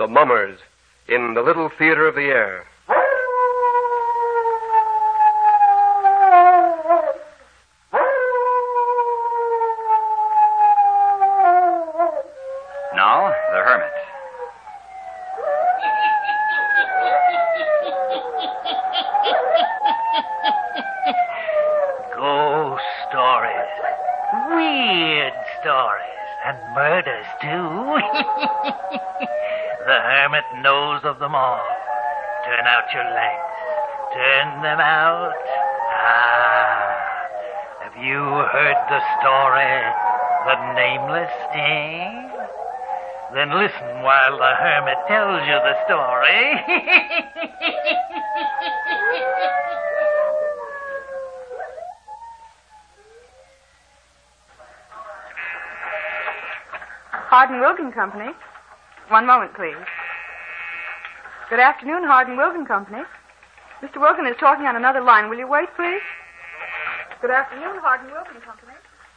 The Mummers, in the Little Theater of the Air. Now, The Hermit. Ghost stories. Weird stories. And murders, too. The Hermit knows of them all. Turn out your lights. Turn them out. Have you heard the story, The Nameless, eh? Then listen while the Hermit tells you the story. Hardin Wilkin Company. One moment, please. Good afternoon, Hardin Wilkin Company. Mr. Wilkin is talking on another line. Will you wait, please? Good afternoon, Hardin Wilkin Company.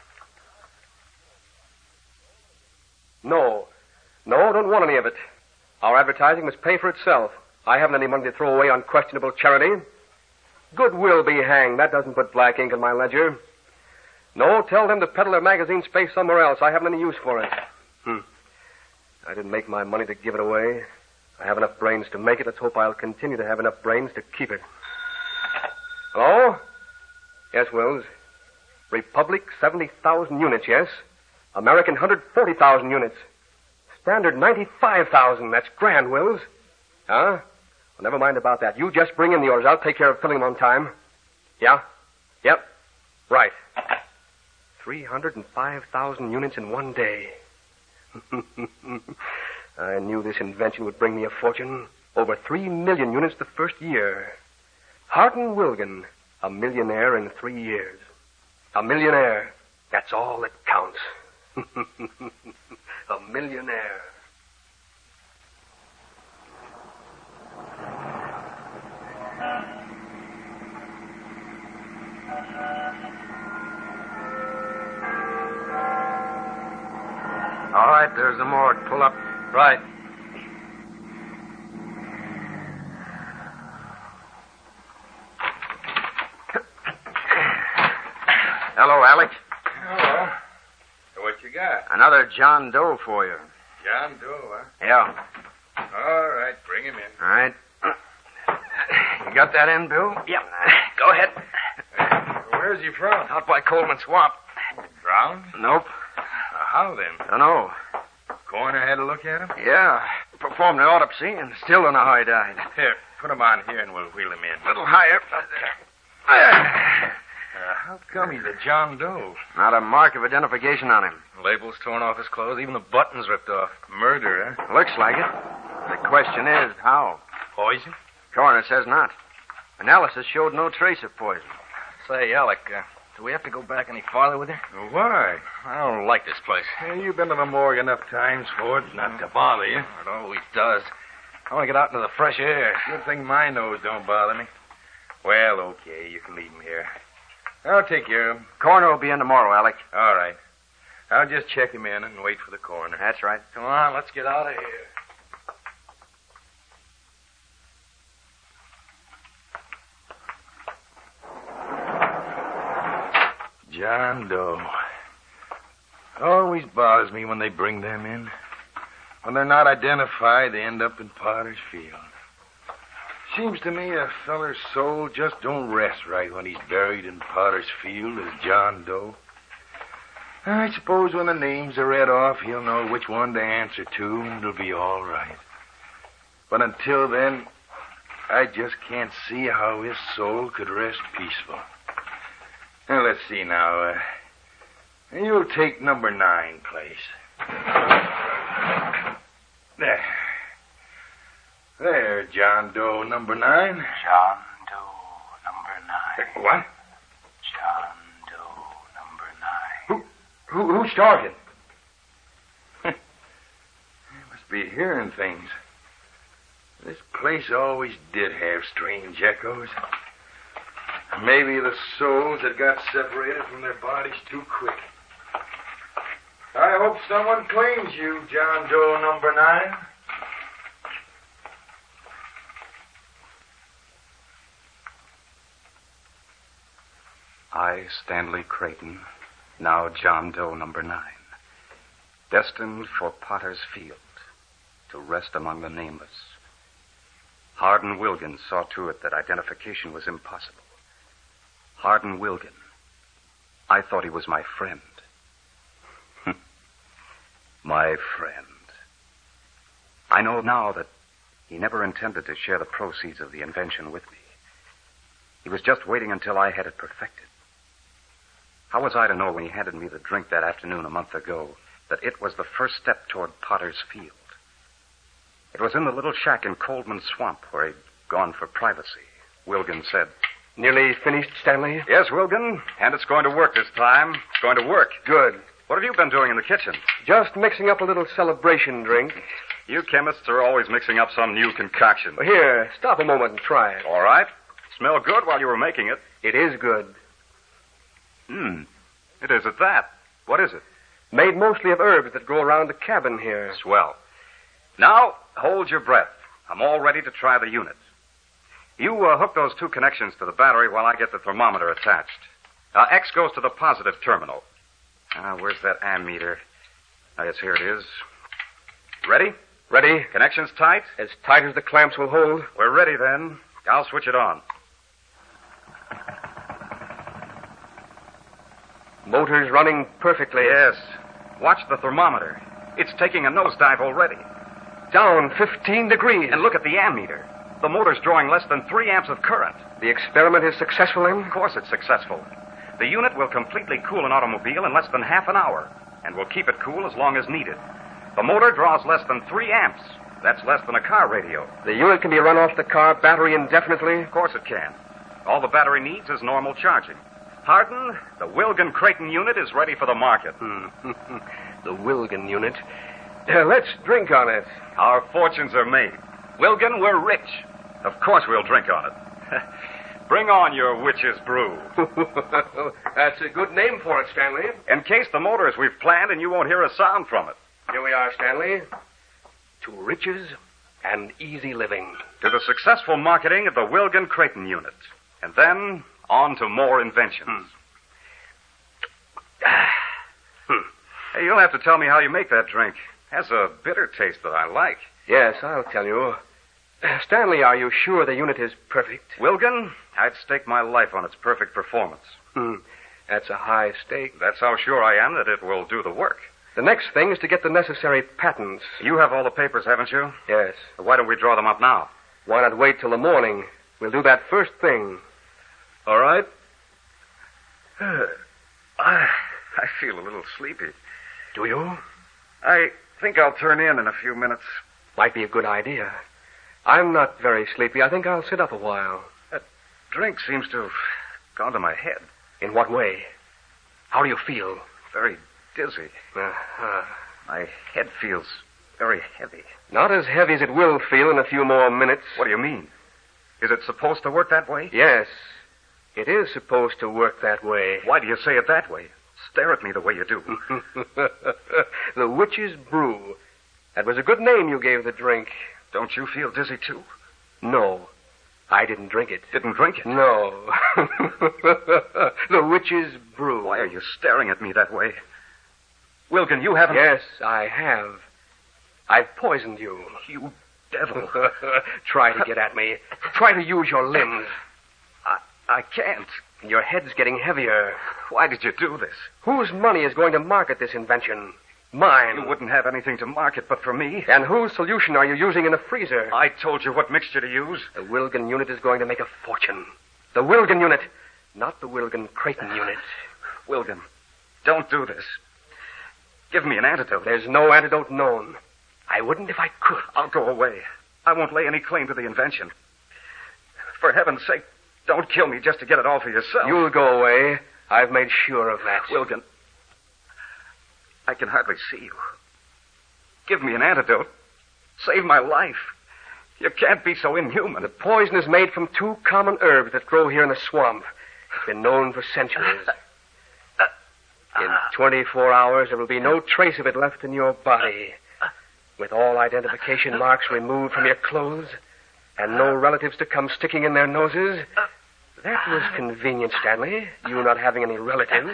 No, don't want any of it. Our advertising must pay for itself. I haven't any money to throw away on questionable charity. Goodwill be hanged. That doesn't put black ink in my ledger. No, tell them to peddle their magazine space somewhere else. I haven't any use for it. I didn't make my money to give it away. I have enough brains to make it. Let's hope I'll continue to have enough brains to keep it. Hello? Yes, Wills. Republic, 70,000 units, yes. American, 140,000 units. Standard, 95,000. That's grand, Wills. Huh? Well, never mind about that. You just bring in the orders. I'll take care of filling them on time. Yeah? Yep. Right. 305,000 units in one day. I knew this invention would bring me a fortune. Over 3 million units the first year. Hardin Wilkin, a millionaire in 3 years. A millionaire. That's all that counts. A millionaire. All right, there's the morgue. Pull up. Right. Hello, Alec. Hello. So what you got? Another John Doe for you. John Doe, huh? Yeah. All right, bring him in. All right. You got that in, Bill? Yeah. Go ahead. Where's he from? Out by Coleman Swamp. Drowned? Nope. How then? Dunno. Coroner had a look at him? Yeah. Performed the autopsy and still don't know how he died. Here, put him on here and we'll wheel him in. A little higher. How come he's a John Doe? Not a mark of identification on him. Labels torn off his clothes, even the buttons ripped off. Murder, huh? Looks like it. The question is, how? Poison? Coroner says not. Analysis showed no trace of poison. Say, Alec, do we have to go back any farther with her? Why? I don't like this place. You've been to the morgue enough times for it not to bother you. It always does. I want to get out into the fresh air. Good thing my nose don't bother me. Well, okay, you can leave him here. I'll take care of him. Coroner will be in tomorrow, Alec. All right. I'll just check him in and wait for the coroner. That's right. Come on, let's get out of here. John Doe. Always bothers me when they bring them in. When they're not identified, they end up in Potter's Field. Seems to me a feller's soul just don't rest right when he's buried in Potter's Field as John Doe. I suppose when the names are read off, he'll know which one to answer to, and it'll be all right. But until then, I just can't see how his soul could rest peaceful. Now, let's see now. You'll take number 9 place. There. There, John Doe, number 9. John Doe, number 9. What? John Doe, number 9. Who's talking? Must be hearing things. This place always did have strange echoes. Maybe the souls had got separated from their bodies too quick. I hope someone claims you, John Doe, number 9. I, Stanley Creighton, now John Doe number 9, destined for Potter's Field, to rest among the nameless. Hardin Wilgen saw to it that identification was impossible. Hardin Wilgen. I thought he was my friend. My friend. I know now that he never intended to share the proceeds of the invention with me. He was just waiting until I had it perfected. How was I to know when he handed me the drink that afternoon a month ago that it was the first step toward Potter's Field? It was in the little shack in Coldman Swamp where he'd gone for privacy. Wilgen said, Nearly finished, Stanley? Yes, Wilgen, and it's going to work this time. It's going to work. Good. What have you been doing in the kitchen? Just mixing up a little celebration drink. You chemists are always mixing up some new concoction. Here, stop a moment and try it. All right. Smelled good while you were making it. It is good. It is at that. What is it? Made mostly of herbs that grow around the cabin here. Swell. Now, hold your breath. I'm all ready to try the unit. You hook those 2 connections to the battery while I get the thermometer attached. X goes to the positive terminal. Where's that ammeter? Yes, here it is. Ready? Ready? Connections tight? As tight as the clamps will hold. We're ready, then. I'll switch it on. Motor's running perfectly. Yes. Watch the thermometer. It's taking a nosedive already. Down 15 degrees. And look at the ammeter. The motor's drawing less than 3 amps of current. The experiment is successful, then? Of course it's successful. The unit will completely cool an automobile in less than half an hour, and will keep it cool as long as needed. The motor draws less than 3 amps. That's less than a car radio. The unit can be run off the car battery indefinitely? Of course it can. All the battery needs is normal charging. Hardin, the Wilgen Creighton unit is ready for the market. The Wilgen unit. Let's drink on it. Our fortunes are made. Wilgen, we're rich. Of course we'll drink on it. Bring on your witch's brew. That's a good name for it, Stanley. Encase the motor as we've planned, and you won't hear a sound from it. Here we are, Stanley. To riches and easy living. To the successful marketing of the Wilgen Creighton unit. And then on to more inventions. Hey, you'll have to tell me how you make that drink. It has a bitter taste that I like. Yes, I'll tell you. Stanley, are you sure the unit is perfect? Wilgen, I'd stake my life on its perfect performance. That's a high stake. That's how sure I am that it will do the work. The next thing is to get the necessary patents. You have all the papers, haven't you? Yes. Why don't we draw them up now? Why not wait till the morning? We'll do that first thing. All right. I feel a little sleepy. Do you? I think I'll turn in a few minutes. Might be a good idea. I'm not very sleepy. I think I'll sit up a while. That drink seems to have gone to my head. In what way? How do you feel? Very dizzy. My head feels very heavy. Not as heavy as it will feel in a few more minutes. What do you mean? Is it supposed to work that way? Yes. It is supposed to work that way. Why do you say it that way? Stare at me the way you do. The Witch's Brew. That was a good name you gave the drink. Don't you feel dizzy, too? No. I didn't drink it. Didn't drink it? No. The Witch's Brew. Why are you staring at me that way? Wilgen, you haven't... Yes, I have. I've poisoned you. You devil. Try to get at me. Try to use your limbs. I can't. Your head's getting heavier. Why did you do this? Whose money is going to market this invention? Mine. You wouldn't have anything to market but for me. And whose solution are you using in the freezer? I told you what mixture to use. The Wilgen unit is going to make a fortune. The Wilgen unit, not the Wilgen Creighton unit. Wilgen, don't do this. Give me an antidote. There's no antidote known. I wouldn't if I could. I'll go away. I won't lay any claim to the invention. For heaven's sake, don't kill me just to get it all for yourself. You'll go away. I've made sure of that. Wilgen, I can hardly see you. Give me an antidote. Save my life. You can't be so inhuman. The poison is made from 2 common herbs that grow here in the swamp. It's been known for centuries. In 24 hours, there will be no trace of it left in your body. With all identification marks removed from your clothes, and no relatives to come sticking in their noses, That was convenient, Stanley. You not having any relatives.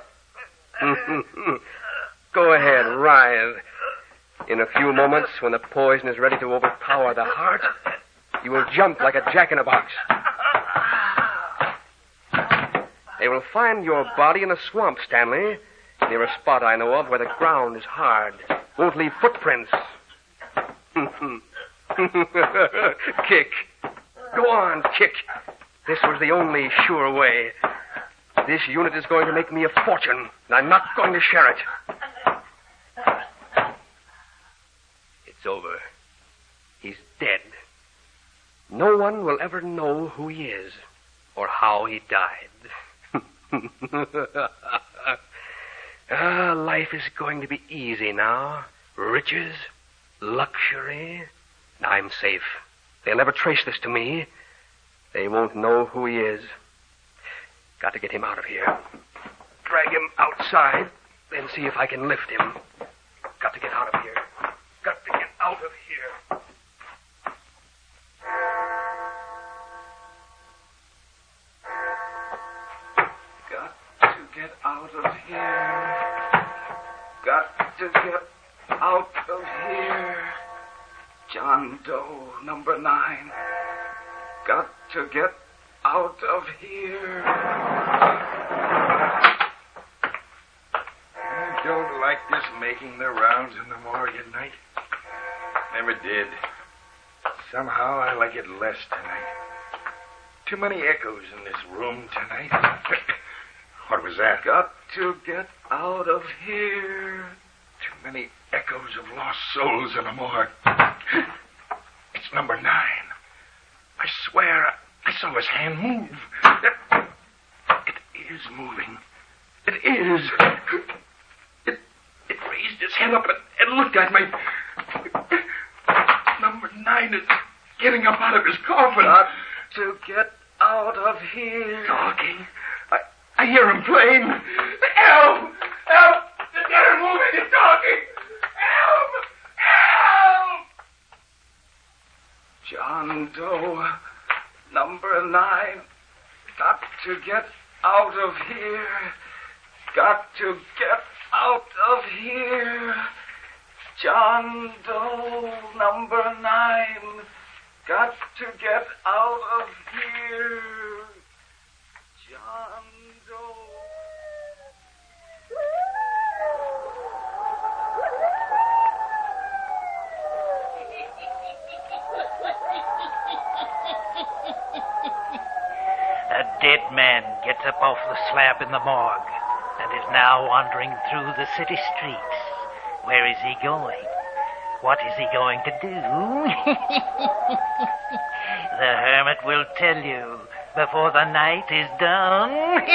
Go ahead, rise. In a few moments, when the poison is ready to overpower the heart, you will jump like a jack-in-a-box. They will find your body in a swamp, Stanley, near a spot I know of where the ground is hard. Won't leave footprints. Kick. Go on, kick. This was the only sure way. This unit is going to make me a fortune, and I'm not going to share it. It's over. He's dead. No one will ever know who he is or how he died. Life is going to be easy now. Riches, luxury. I'm safe. They'll never trace this to me. They won't know who he is. Got to get him out of here. Drag him outside, then see if I can lift him. Got to get out of here. Got to get out of here. Got to get out of here. Got to get out of here. John Doe, number 9. Got to get out of here. I don't like this making the rounds in the morgue at night. Never did. Somehow I like it less tonight. Too many echoes in this room tonight. What was that? Got to get out of here. Too many echoes of lost souls in the morgue. It's number 9. I swear I saw his hand move. It is moving. It is. It raised its head up and looked at me. Number 9 is getting up out of his coffin. Got to get out of here. Talking. I hear him playing. Help! Help! They're moving and talking. Help! Help! John Doe, number 9. Got to get out of here. Got to get out of here. John Doe, number 9. Got to get out of here. John Doe. A dead man gets up off the slab in the morgue and is now wandering through the city streets. Where is he going? What is he going to do? The hermit will tell you before the night is done.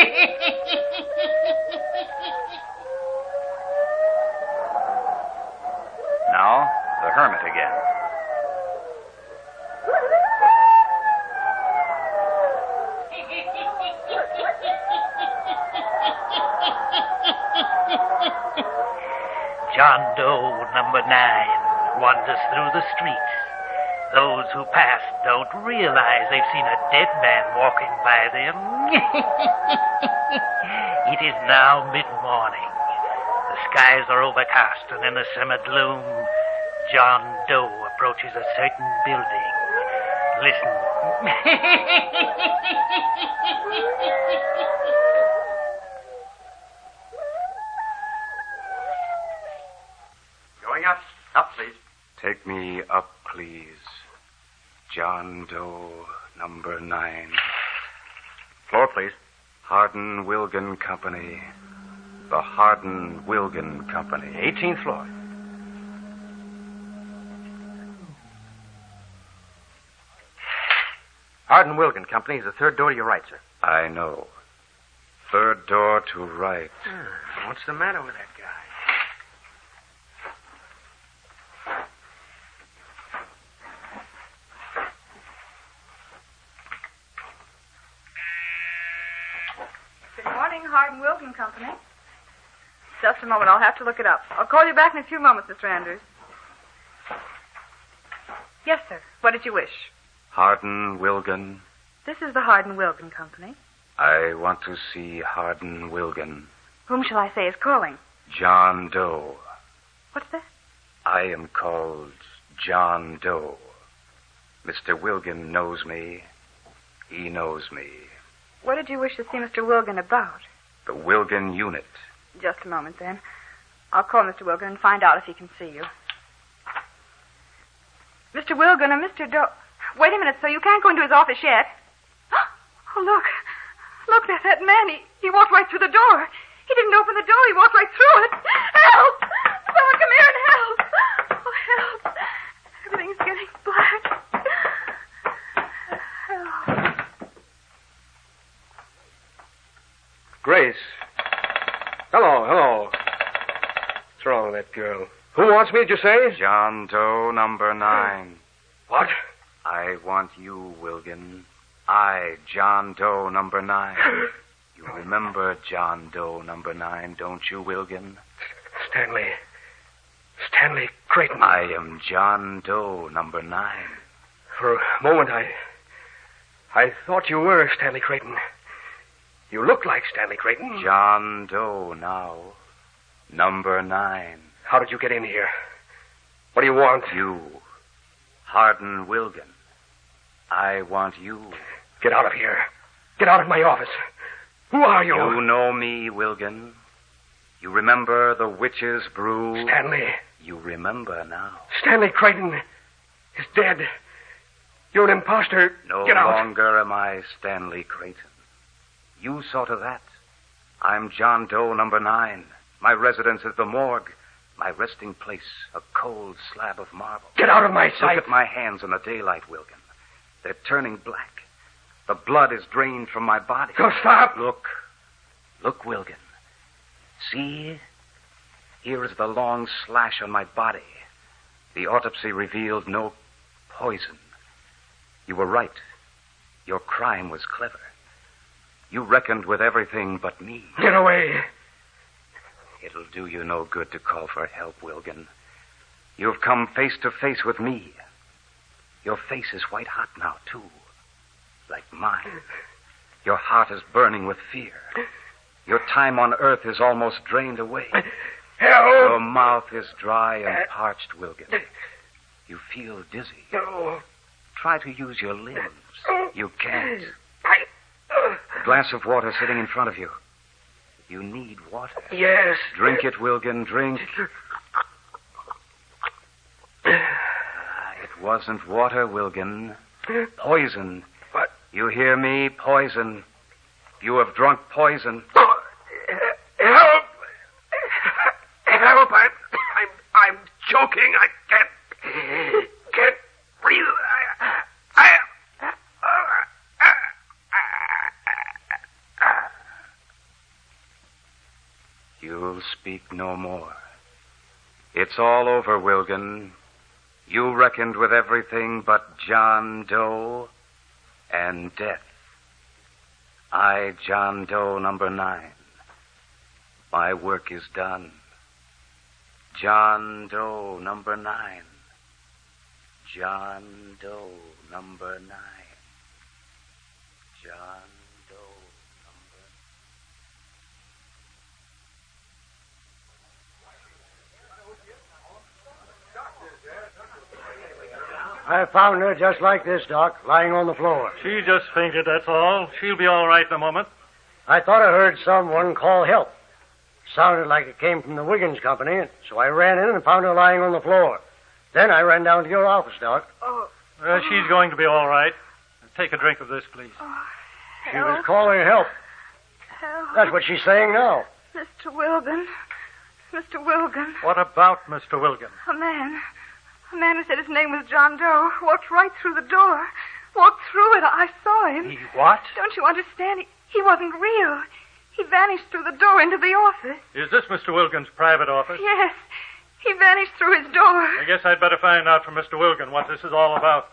Now, the hermit again. John Doe, number 9, wanders through the streets. Those who pass don't realize they've seen a dead man walking by them. It is now mid-morning. The skies are overcast, and in the summer gloom, John Doe approaches a certain building. Listen. Going up. Up, please. Take me up, please. John Doe, number 9. Floor, please. Hardin Wilgan Company. The Hardin Wilgan Company. 18th floor. Hardin Wilgan Company is the third door to your right, sir. I know. Third door to right. What's the matter with that guy? Good morning, Hardin Wilgan Company. Just a moment. I'll have to look it up. I'll call you back in a few moments, Mr. Andrews. Yes, sir. What did you wish? Hardin Wilgan, This is the Hardin Wilgan Company. I want to see Hardin Wilgan. Whom shall I say is calling? John Doe. What's that? I am called John Doe. Mr. Wilgan knows me. He knows me. What did you wish to see Mr. Wilgan about? The Wilgan unit. Just a moment, then. I'll call Mr. Wilgan and find out if he can see you. Mr. Wilgan and Mr. Doe... Wait a minute, sir. You can't go into his office yet. Oh, look. Look, there's that man. He walked right through the door. He didn't open the door. He walked right through it. Help! Someone come here and help. Oh, help. Everything's getting black. Help. Grace. Hello. What's wrong with that girl? Who wants me, did you say? John Doe, number 9. What? I want you, Wilgan. I, John Doe, number 9. You remember John Doe, number 9, don't you, Wilgan? Stanley Creighton. I am John Doe, number 9. For a moment, I thought you were Stanley Creighton. You look like Stanley Creighton. John Doe now, number 9. How did you get in here? What do you want? You, Hardin Wilgan. I want you. Get out of here. Get out of my office. Who are you? You know me, Wilgan. You remember the witch's brew? Stanley. You remember now. Stanley Creighton is dead. You're an imposter. No Get out. longer am I Stanley Creighton. You saw to that. I'm John Doe, number 9. My residence is the morgue. My resting place, a cold slab of marble. Get out of my sight. Look at my hands in the daylight, Wilgan. They're turning black. The blood is drained from my body. Go stop. Look, Wilgan. See? Here is the long slash on my body. The autopsy revealed no poison. You were right. Your crime was clever. You reckoned with everything but me. Get away. It'll do you no good to call for help, Wilgan. You've come face to face with me. Your face is white hot now, too. Like mine. Your heart is burning with fear. Your time on earth is almost drained away. Help! Your mouth is dry and parched, Wilgan. You feel dizzy. No. Try to use your limbs. You can't. A glass of water sitting in front of you. You need water. Yes. Drink it, Wilgan, drink. It wasn't water, Wilgan. Poison. What? You hear me? Poison. You have drunk poison. Help! Help! I'm choking. I can't breathe. You'll speak no more. It's all over, Wilgan. You reckoned with everything but John Doe and death. I, John Doe, number 9. My work is done. John Doe, number 9. John Doe, number 9. John Doe, number... I found her just like this, Doc, lying on the floor. She just fainted, that's all. She'll be all right in a moment. I thought I heard someone call help. Sounded like it came from the Wiggins Company, so I ran in and found her lying on the floor. Then I ran down to your office, Doc. She's going to be all right. Take a drink of this, please. She was calling help. Help. That's what she's saying now. Mr. Wilgan. Mr. Wilgan. What about Mr. Wilgan? A man who said his name was John Doe walked right through the door. Walked through it. I saw him. He what? Don't you understand? He wasn't real. He vanished through the door into the office. Is this Mr. Wilgan's private office? Yes. He vanished through his door. I guess I'd better find out from Mr. Wilgan what this is all about.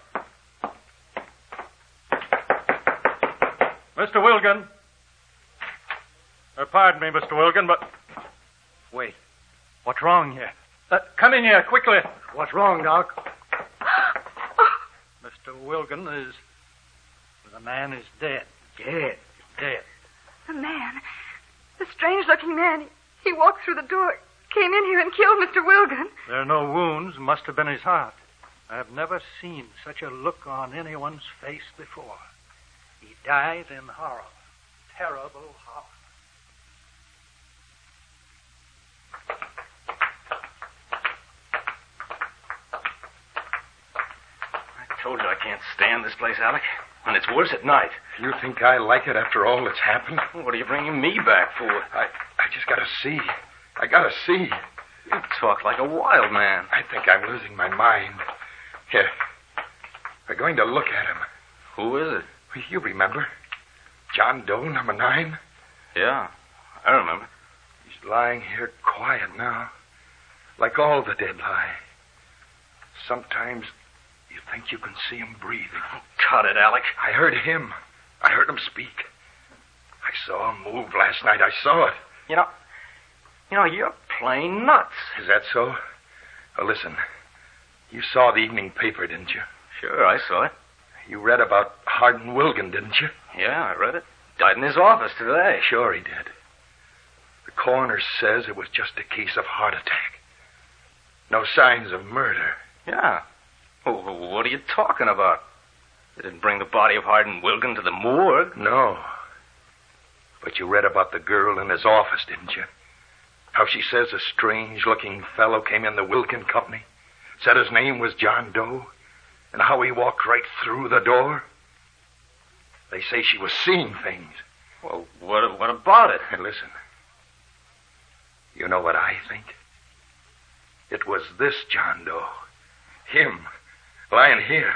Mr. Wilgan. Pardon me, Mr. Wilgan, but... Wait. What's wrong here? Come in here, quickly. What's wrong, Doc? Mr. Wilgan, is The man is dead. Dead. The man, the strange-looking man, he walked through the door, came in here and killed Mr. Wilgan. There are no wounds. Must have been his heart. I have never seen such a look on anyone's face before. He died in horror. Terrible horror. I told you I can't stand this place, Alec. And it's worse at night. You think I like it after all that's happened? What are you bringing me back for? I just gotta see. I gotta see. You talk like a wild man. I think I'm losing my mind. Here. We're going to look at him. Who is it? You remember? John Doe, number 9? Yeah, I remember. He's lying here quiet now. Like all the dead lie. Sometimes you think you can see him breathing. Cut it, Alec. I heard him. I heard him speak. I saw him move last night. I saw it. You know, you're plain nuts. Is that so? Well, listen. You saw the evening paper, didn't you? Sure, I saw it. You read about Hardin Wilgan, didn't you? Yeah, I read it. Died in his office today. Sure he did. The coroner says it was just a case of heart attack. No signs of murder. Yeah. What are you talking about? They didn't bring the body of Hardin Wilgan to the morgue. No. But you read about the girl in his office, didn't you? How she says a strange-looking fellow came in the Wilkin Company, said his name was John Doe, and how he walked right through the door. They say she was seeing things. Well, what about it? And listen. You know what I think? It was this John Doe. Him, lying here.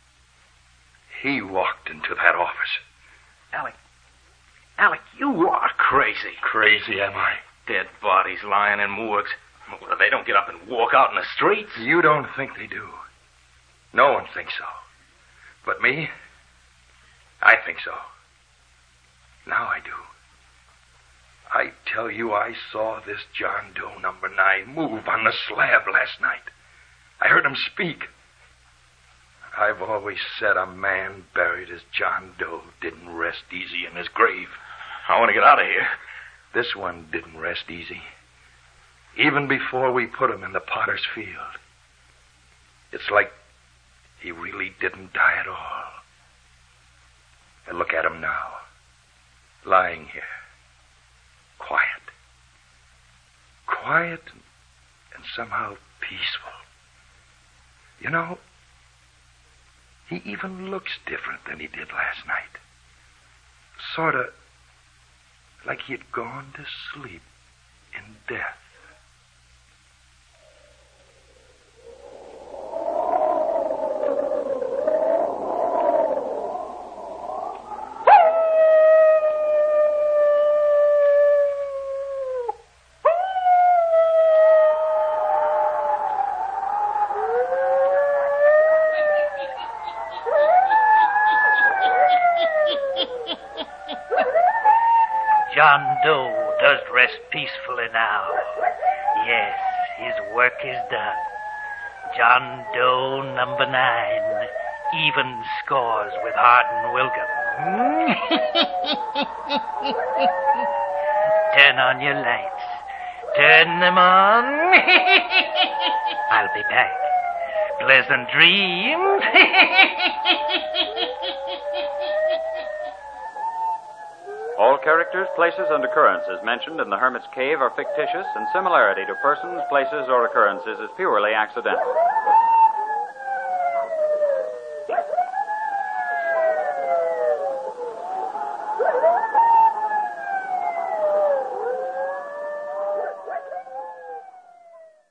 He walked into that office. Alec, you are crazy. Crazy, am I? Dead bodies lying in morgues. Well, they don't get up and walk out in the streets. You don't think they do. No one thinks so. But me, I think so. Now I do. I tell you, I saw this John Doe number 9 move on the slab last night. I heard him speak. I've always said a man buried as John Doe didn't rest easy in his grave. I want to get out of here. This one didn't rest easy. Even before we put him in the potter's field. It's like he really didn't die at all. And look at him now. Lying here. Quiet. Quiet and somehow peaceful. You know, he even looks different than he did last night. Sort of like he had gone to sleep in death. John Doe does rest peacefully now. Yes, his work is done. John Doe number 9 even scores with Hardin Wilgan. Turn on your lights. Turn them on. I'll be back. Pleasant dreams. All characters, places, and occurrences mentioned in The Hermit's Cave are fictitious, and similarity to persons, places, or occurrences is purely accidental.